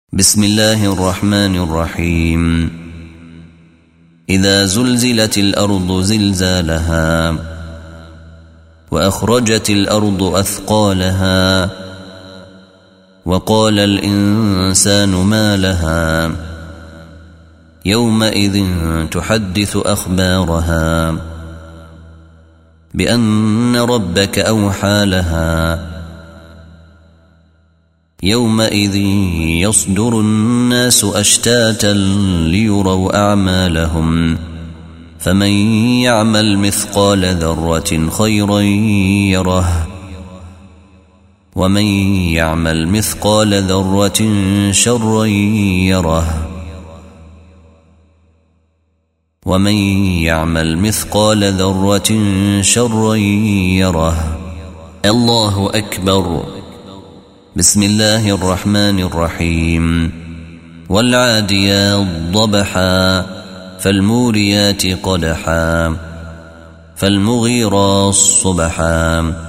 بسم الله الرحمن الرحيم. إذا زلزلت الأرض زلزالها وأخرجت الأرض أثقالها وقال الإنسان ما لها يومئذ تحدث أخبارها بأن ربك أوحى لها يومئذ يصدر الناس أشتاتا ليروا أعمالهم فمن يعمل مثقال ذرة خيرا يره ومن يعمل مثقال ذرة شرا يره ومن يعمل مثقال ذرة شرا يره. الله أكبر. بسم الله الرحمن الرحيم. والعاديات ضبحا فالموريات قدحا فالمغيرات صبحا